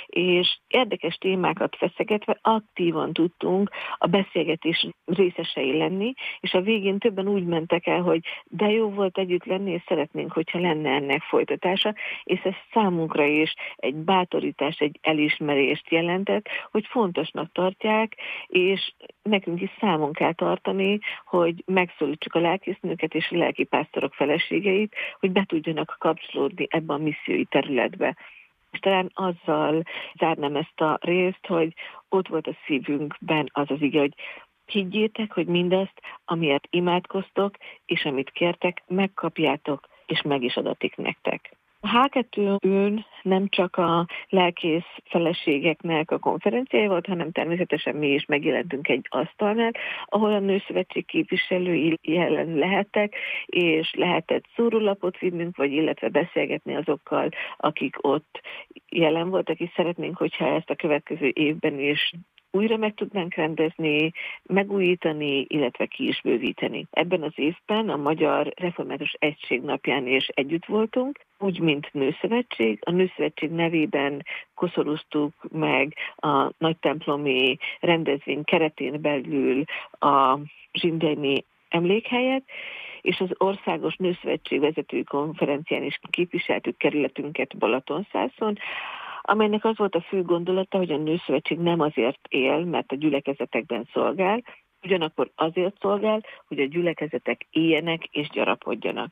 és érdekes témákat feszegetve aktívan tudtunk a beszélgetés részesei lenni, és a végén többen úgy mentek el, hogy de jó volt együtt lenni, és szeretnénk, hogyha lenne ennek folytatása, és ez számunkra is egy bátorítás, egy elismerést jelentett, hogy fontosnak tartják, és nekünk is számon kell tartani, hogy megszólítsuk a lelkésznőket és a lelkipásztorok feleségeit, hogy be tudjanak kapcsolódni ebbe a missziói területbe. És talán azzal zárnám ezt a részt, hogy ott volt a szívünkben az az ige, hogy higgyétek, hogy mindazt, amiért imádkoztok, és amit kértek, megkapjátok, és meg is adatik nektek. A há kettő őn nem csak a lelkész feleségeknek a konferenciája volt, hanem természetesen mi is megjelentünk egy asztalnál, ahol a Nőszövetség képviselői jelen lehettek, és lehetett szórólapot vinnünk, vagy illetve beszélgetni azokkal, akik ott jelen voltak, és szeretnénk, hogyha ezt a következő évben is újra meg tudnánk rendezni, megújítani, illetve ki is bővíteni. Ebben az évben a Magyar Református Egység napján is együtt voltunk, úgy, mint Nőszövetség. A Nőszövetség nevében koszorúztuk meg a nagytemplomi rendezvény keretén belül a zsindeni emlékhelyet, és az Országos Nőszövetség vezetői konferencián is képviseltük kerületünket Balatonszászon, amelynek az volt a fő gondolata, hogy a Nőszövetség nem azért él, mert a gyülekezetekben szolgál, ugyanakkor azért szolgál, hogy a gyülekezetek éljenek és gyarapodjanak.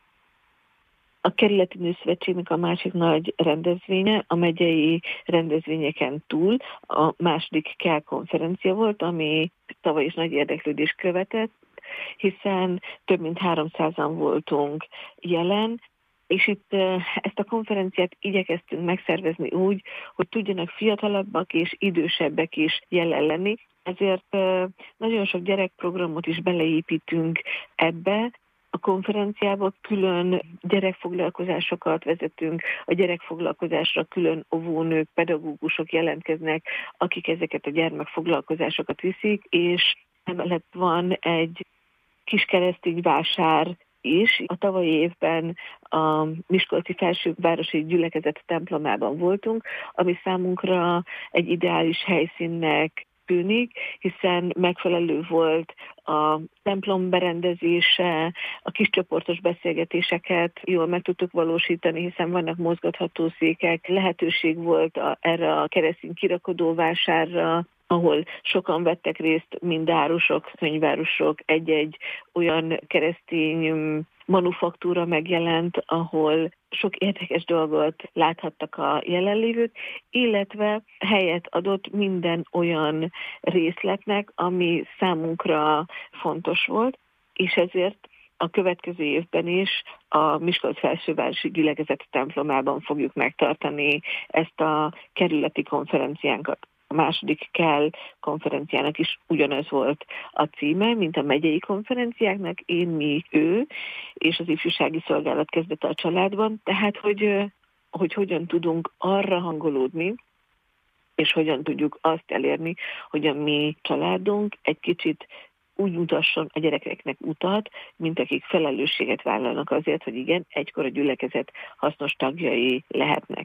A kerületi Nőszövetségnek a másik nagy rendezvénye, a megyei rendezvényeken túl a második Kell konferencia volt, ami tavaly is nagy érdeklődést követett, hiszen több mint háromszázan voltunk jelen, és itt ezt a konferenciát igyekeztünk megszervezni úgy, hogy tudjanak fiatalabbak és idősebbek is jelen lenni. Ezért nagyon sok gyerekprogramot is beleépítünk ebbe. A konferenciába külön gyerekfoglalkozásokat vezetünk, a gyerekfoglalkozásra külön óvónők, pedagógusok jelentkeznek, akik ezeket a gyermekfoglalkozásokat viszik, és emellett van egy kiskeresztény vásár is. A tavalyi évben a Miskolci Felsővárosi Gyülekezet templomában voltunk, ami számunkra egy ideális helyszínnek tűnik, hiszen megfelelő volt a templom berendezése, a kiscsoportos beszélgetéseket jól meg tudtuk valósítani, hiszen vannak mozgatható székek, lehetőség volt a, erre a keresztény kirakodóvásárra, ahol sokan vettek részt, mind árusok, könyvárusok, egy-egy olyan keresztény manufaktúra megjelent, ahol sok érdekes dolgot láthattak a jelenlévők, illetve helyet adott minden olyan részletnek, ami számunkra fontos volt, és ezért a következő évben is a Miskolc Felsővárosi Gyülekezet templomában fogjuk megtartani ezt a kerületi konferenciánkat. A második Kell konferenciának is ugyanaz volt a címe, mint a megyei konferenciáknak, én, mi, ő, és az ifjúsági szolgálat kezdete a családban, tehát hogy, hogy hogyan tudunk arra hangolódni, és hogyan tudjuk azt elérni, hogy a mi családunk egy kicsit úgy mutasson a gyerekeknek utat, mint akik felelősséget vállalnak azért, hogy igen, egykor a gyülekezet hasznos tagjai lehetnek.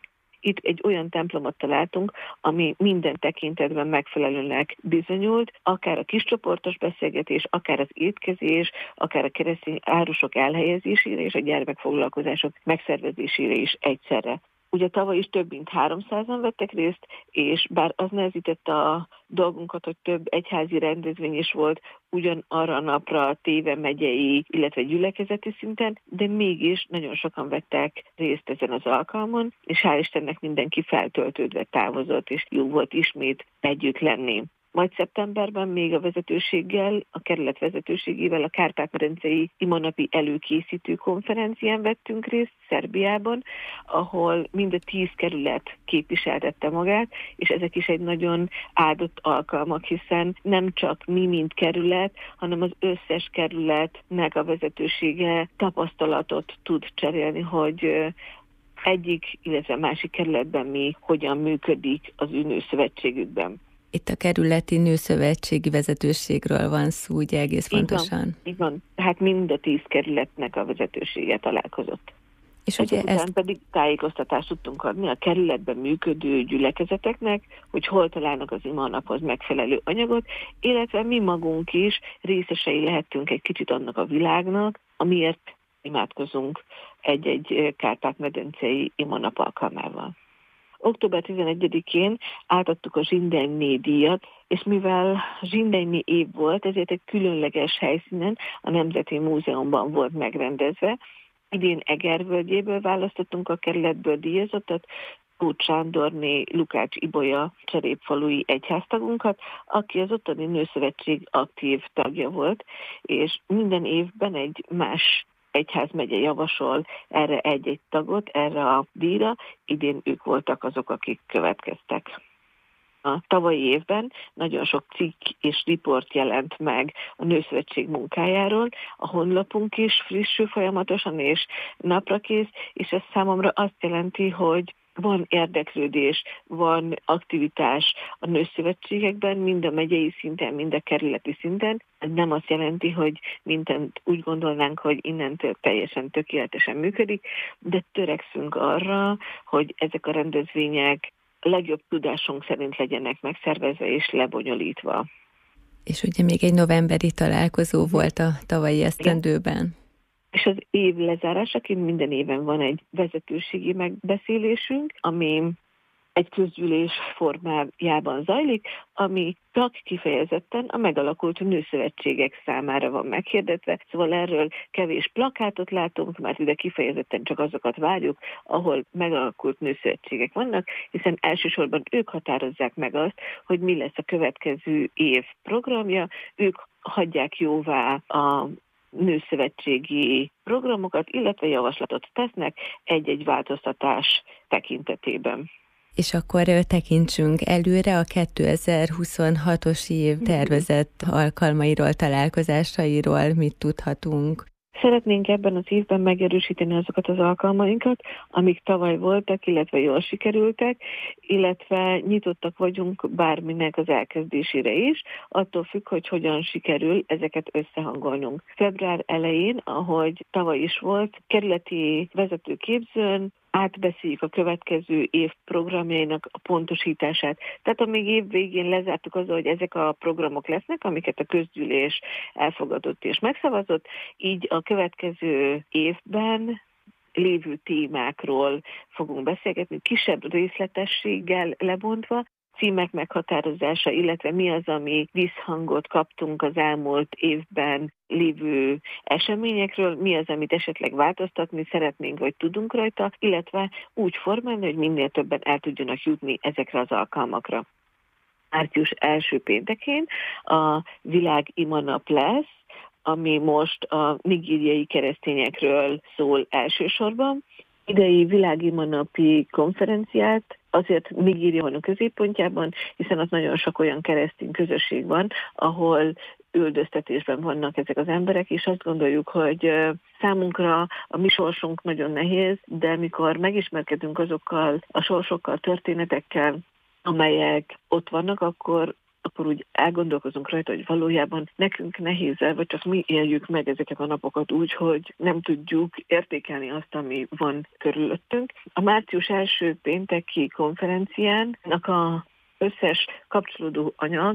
Itt egy olyan templomot találtunk, ami minden tekintetben megfelelőnek bizonyult, akár a kiscsoportos beszélgetés, akár az étkezés, akár a keresztény árusok elhelyezésére és a gyermekfoglalkozások megszervezésére is egyszerre. Ugye tavaly is több mint háromszázan vettek részt, és bár az nehezítette a dolgunkat, hogy több egyházi rendezvény is volt ugyan arra a napra téve megyei, illetve gyülekezeti szinten, de mégis nagyon sokan vettek részt ezen az alkalmon, és hál' Istennek mindenki feltöltődve távozott, és jó volt ismét együtt lenni. Majd szeptemberben még a vezetőséggel, a kerület vezetőségével a Kárpát-medencei imanapi előkészítő konferencián vettünk részt Szerbiában, ahol mind a tíz kerület képviseltette magát, és ezek is egy nagyon áldott alkalmak, hiszen nem csak mi, mint kerület, hanem az összes kerületnek a vezetősége tapasztalatot tud cserélni, hogy egyik, illetve másik kerületben mi hogyan működik az ő nőszövetségükben. Itt a kerületi nőszövetségi vezetőségről van szó, ugye egész pontosan. Így van, így van. Tehát mind a tíz kerületnek a vezetősége találkozott. És ugye Ezután ezt... pedig tájékoztatást tudtunk adni a kerületben működő gyülekezeteknek, hogy hol találnak az imanaphoz megfelelő anyagot, illetve mi magunk is részesei lehettünk egy kicsit annak a világnak, amiért imádkozunk egy-egy Kárpát-medencei imanap alkalmával. október tizenegyedikén átadtuk a Zsindelyné díjat, és mivel Zsindelyné év volt, ezért egy különleges helyszínen, a Nemzeti Múzeumban volt megrendezve. Idén Egervölgyéből választottunk a kerületből díjazottat, Kócs Sándorné Lukács Ibolya cserépfalui egyháztagunkat, aki az ottani nőszövetség aktív tagja volt, és minden évben egy más egyházmegye javasol erre egy-egy tagot, erre a díjra, idén ők voltak azok, akik következtek. A tavalyi évben nagyon sok cikk és riport jelent meg a nőszövetség munkájáról, a honlapunk is frissül folyamatosan és naprakész, és ez számomra azt jelenti, hogy van érdeklődés, van aktivitás a nőszövetségekben, mind a megyei szinten, mind a kerületi szinten. Ez nem azt jelenti, hogy mindent úgy gondolnánk, hogy innentől teljesen tökéletesen működik, de törekszünk arra, hogy ezek a rendezvények legjobb tudásunk szerint legyenek megszervezve és lebonyolítva. És ugye még egy novemberi találkozó volt a tavalyi esztendőben. És az év lezárásaként minden éven van egy vezetőségi megbeszélésünk, ami egy közgyűlés formájában zajlik, ami csak kifejezetten a megalakult nőszövetségek számára van meghirdetve. Szóval erről kevés plakátot látunk, mert ide kifejezetten csak azokat várjuk, ahol megalakult nőszövetségek vannak, hiszen elsősorban ők határozzák meg azt, hogy mi lesz a következő év programja, ők hagyják jóvá a nőszövetségi programokat, illetve javaslatot tesznek egy-egy változtatás tekintetében. És akkor tekintsünk előre a kétezer-huszonhatos év tervezett alkalmairól, találkozásairól, mit tudhatunk? Szeretnénk ebben az évben megerősíteni azokat az alkalmainkat, amik tavaly voltak, illetve jól sikerültek, illetve nyitottak vagyunk bárminek az elkezdésére is, attól függ, hogy hogyan sikerül ezeket összehangolnunk. Február elején, ahogy tavaly is volt, kerületi vezetőképzőn átbeszéljük a következő év programjainak a pontosítását. Tehát amíg év végén lezártuk azzal, hogy ezek a programok lesznek, amiket a közgyűlés elfogadott és megszavazott, így a következő évben lévő témákról fogunk beszélgetni, kisebb részletességgel lebontva, címek meghatározása, illetve mi az, ami visszhangot kaptunk az elmúlt évben lévő eseményekről, mi az, amit esetleg változtatni szeretnénk, vagy tudunk rajta, illetve úgy formálni, hogy minél többen el tudjanak jutni ezekre az alkalmakra. Március első péntekén a Világ Imanap lesz, ami most a nigériai keresztényekről szól elsősorban. Idei világimanapi konferenciát azért Nigéria van a középpontjában, hiszen ott nagyon sok olyan keresztény közösség van, ahol üldöztetésben vannak ezek az emberek, és azt gondoljuk, hogy számunkra a mi sorsunk nagyon nehéz, de mikor megismerkedünk azokkal a sorsokkal, történetekkel, amelyek ott vannak, akkor akkor úgy elgondolkozunk rajta, hogy valójában nekünk nehéz-e, vagy csak mi éljük meg ezeket a napokat úgy, hogy nem tudjuk értékelni azt, ami van körülöttünk. A március első pénteki konferenciának a összes kapcsolódó anyag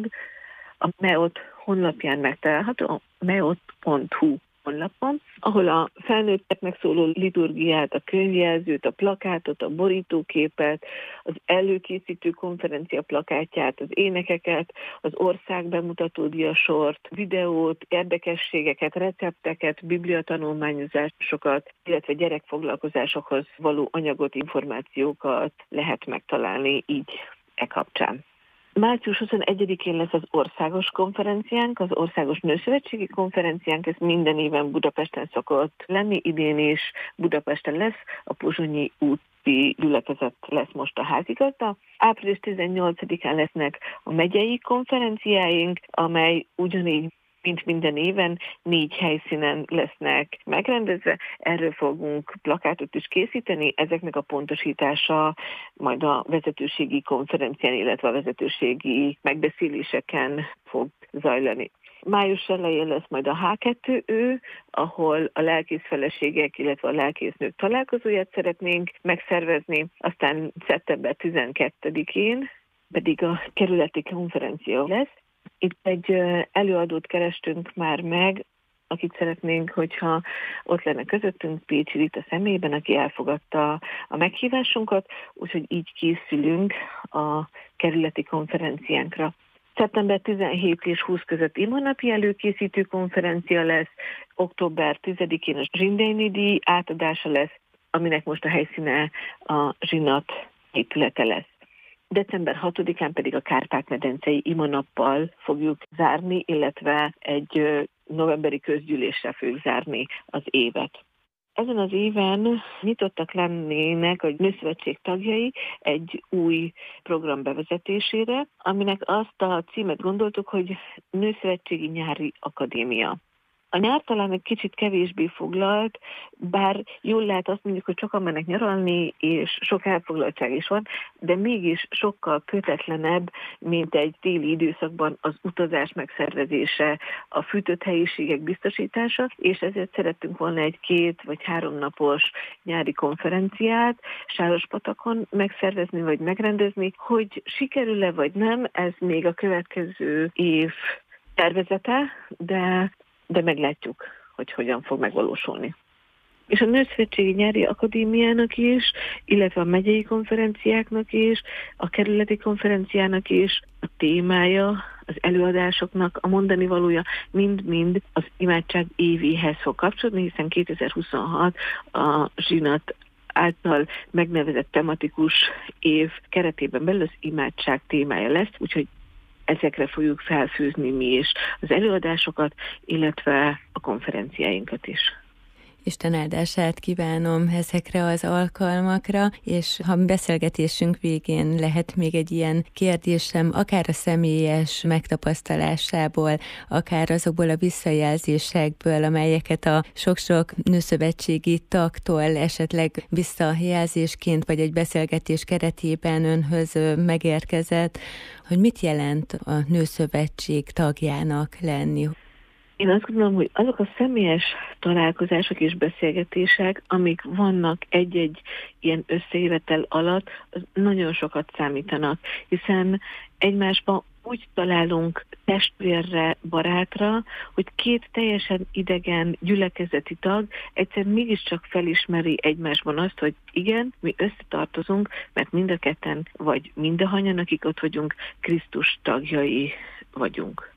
a meot honlapján megtalálható, a meot pont hu honlapon, ahol a felnőtteknek szóló liturgiát, a könyvjelzőt, a plakátot, a borítóképet, az előkészítő konferencia plakátját, az énekeket, az ország bemutató diasort, videót, érdekességeket, recepteket, bibliatanulmányozásokat, illetve gyerekfoglalkozásokhoz való anyagot, információkat lehet megtalálni így e kapcsán. március huszonegyedikén lesz az országos konferenciánk, az Országos Nőszövetségi Konferenciánk, ez minden éven Budapesten szokott lenni, idén is Budapesten lesz, a Pozsonyi úti gyülekezet lesz most a házigazda. április tizennyolcadikán lesznek a megyei konferenciáink, amely ugyanígy mint minden éven négy helyszínen lesznek megrendezve. Erről fogunk plakátot is készíteni, ezeknek a pontosítása majd a vezetőségi konferencián, illetve a vezetőségi megbeszéléseken fog zajlani. Május elején lesz majd a há kettő ő, ahol a lelkészfeleségek, illetve a lelkésznők találkozóját szeretnénk megszervezni, aztán szeptember tizenkettedikén pedig a kerületi konferencia lesz. Itt egy előadót kerestünk már meg, akit szeretnénk, hogyha ott lenne közöttünk, Pécsi Rita személyében, aki elfogadta a meghívásunkat, úgyhogy így készülünk a kerületi konferenciánkra. szeptember tizenhetedike és huszadika között imanapi előkészítő konferencia lesz, október tizedikén a Zsindéni díj átadása lesz, aminek most a helyszíne a Zsinat épülete lesz. december hatodikán pedig a Kárpát-medencei imanappal fogjuk zárni, illetve egy novemberi közgyűléssel fogjuk zárni az évet. Ezen az éven nyitottak lennének a Nőszövetség tagjai egy új program bevezetésére, aminek azt a címet gondoltuk, hogy Nőszövetségi Nyári Akadémia. A nyár talán egy kicsit kevésbé foglalt, bár jól lehet azt mondjuk, hogy sokan mennek nyaralni, és sok elfoglaltság is van, de mégis sokkal kötetlenebb, mint egy téli időszakban az utazás megszervezése, a fűtött helyiségek biztosítása, és ezért szerettünk volna egy két vagy három napos nyári konferenciát Sárospatakon megszervezni vagy megrendezni, hogy sikerül-e vagy nem, ez még a következő év tervezete, de de meglátjuk, hogy hogyan fog megvalósulni. És a Nőszövetségi Nyári Akadémiának is, illetve a megyei konferenciáknak is, a kerületi konferenciának is a témája, az előadásoknak a mondani valója mind-mind az imádság évéhez fog kapcsolódni, hiszen kétezer-huszonhat a Zsinat által megnevezett tematikus év keretében belül az imádság témája lesz, úgyhogy ezekre fogjuk felfűzni mi is az előadásokat, illetve a konferenciáinkat is. Isten áldását kívánom ezekre az alkalmakra, és ha beszélgetésünk végén lehet még egy ilyen kérdésem, akár a személyes megtapasztalásából, akár azokból a visszajelzésekből, amelyeket a sok-sok nőszövetségi tagtól esetleg visszajelzésként, vagy egy beszélgetés keretében önhöz megérkezett, hogy mit jelent a nőszövetség tagjának lenni? Én azt gondolom, hogy azok a személyes találkozások és beszélgetések, amik vannak egy-egy ilyen összejövetel alatt, az nagyon sokat számítanak, hiszen egymásban úgy találunk testvérre, barátra, hogy két teljesen idegen gyülekezeti tag egyszer mégiscsak felismeri egymásban azt, hogy igen, mi összetartozunk, mert mind a ketten, vagy mindahányan, akik ott vagyunk, Krisztus tagjai vagyunk.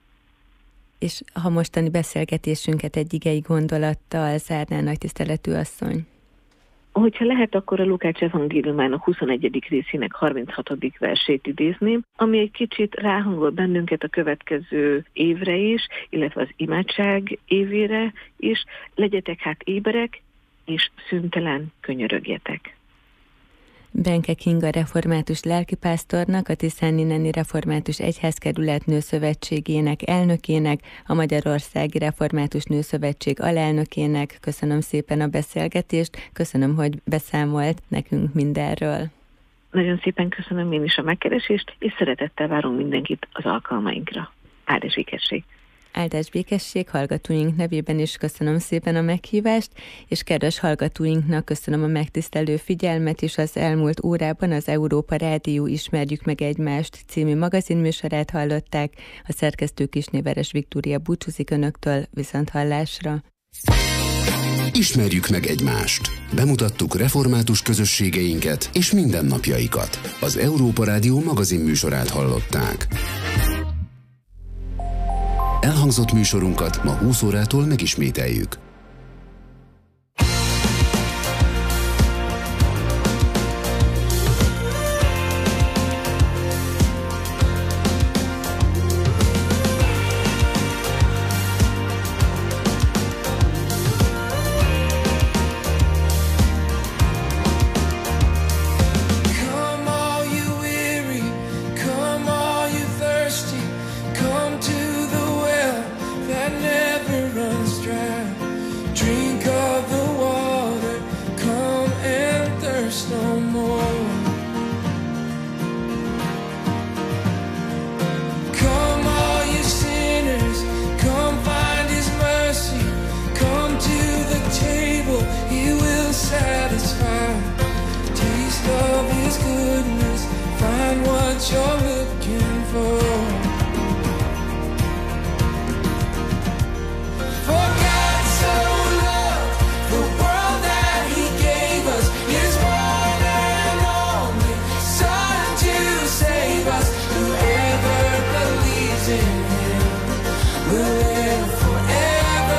És ha mostani beszélgetésünket egy igei gondolattal zárná, nagy tiszteletű asszony? Hogyha lehet, akkor a Lukács evangéliumának huszonegyedik részének harminchatodik versét idézném, ami egy kicsit ráhangol bennünket a következő évre is, illetve az imádság évére is. Legyetek hát éberek, és szüntelen könyörögjetek. Benke Kinga református lelkipásztornak, a Tiszáninneni Református Egyházkerület Nőszövetségének elnökének, a Magyarországi Református Nőszövetség alelnökének köszönöm szépen a beszélgetést, köszönöm, hogy beszámolt nekünk mindenről. Nagyon szépen köszönöm én is a megkeresést, és szeretettel várunk mindenkit az alkalmainkra. Áldás békesség! Áldás békesség, hallgatóink nevében is köszönöm szépen a meghívást, és kedves hallgatóinknak köszönöm a megtisztelő figyelmet, és az elmúlt órában az Európa Rádió Ismerjük meg egymást című magazinműsorát hallották. A szerkesztő Kisnéveres Viktória búcsúzik önöktől, viszonthallásra. Ismerjük meg egymást. Bemutattuk református közösségeinket és mindennapjaikat. Az Európa Rádió magazinműsorát hallották. Elhangzott műsorunkat ma húsz órától megismételjük. Come all you weary, come all you thirsty, come to the well that never runs dry. Drink of the water, come and thirst no more. Come all you sinners, come find His mercy, come to the table, He will satisfy. Taste of His goodness, find what you're looking for. For God so loved the world that He gave us His one and only Son to save us. Whoever believes in Him will live forever.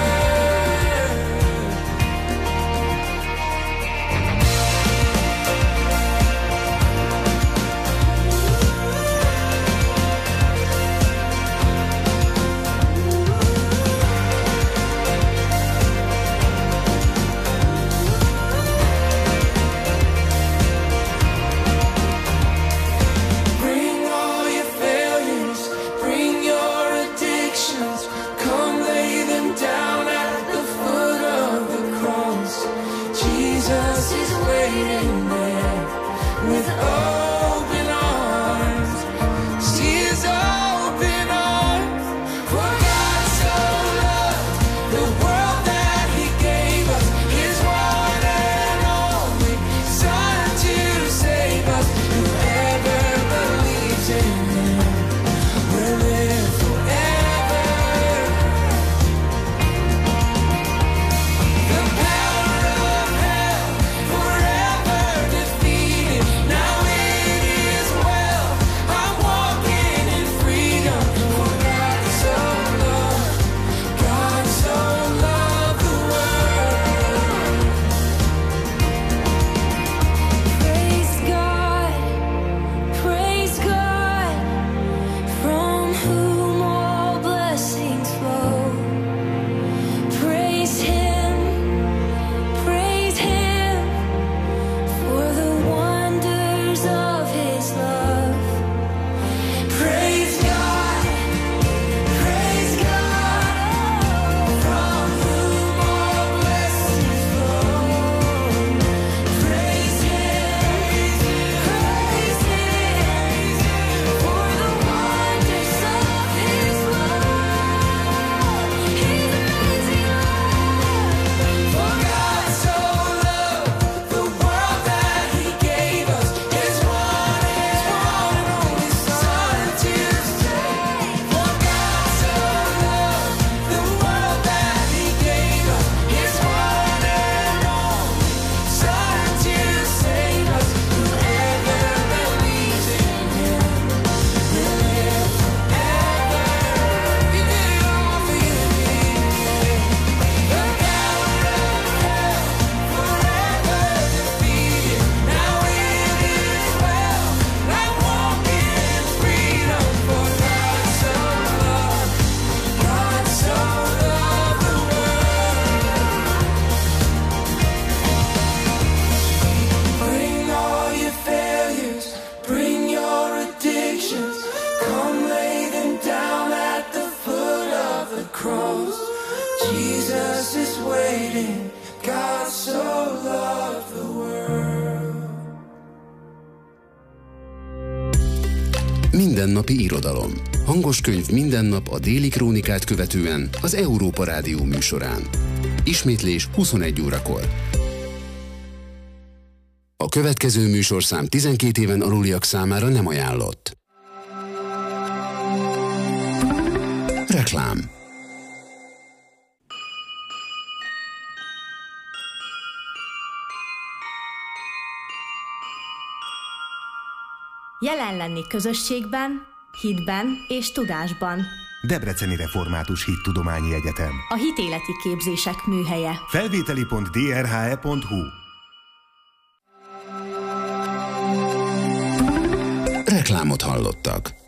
Bring all your failures, bring your addictions, come lay them down at the foot of the cross. Jesus is waiting there with open arms. See His open arms. For God so loved the world that He gave us His one and only Son to save us. Whoever believes in Him will live forever. The power of hell forever defeated. Now it is well. I'm walking in freedom. For God so loved, God so loved the world. Praise God, praise God, Mindennapi irodalom. Hangos könyv minden nap a Déli Krónikát követően az Európa Rádió műsorán. Ismétlés huszonegy órakor. A következő műsorszám tizenkét éven aluliak számára nem ajánlott. Reklám. Jelen lenni közösségben, hitben és tudásban. Debreceni Református Hittudományi Egyetem. A hitéleti képzések műhelye. Felvételi pont d r h e pont h u. Reklámot hallottak.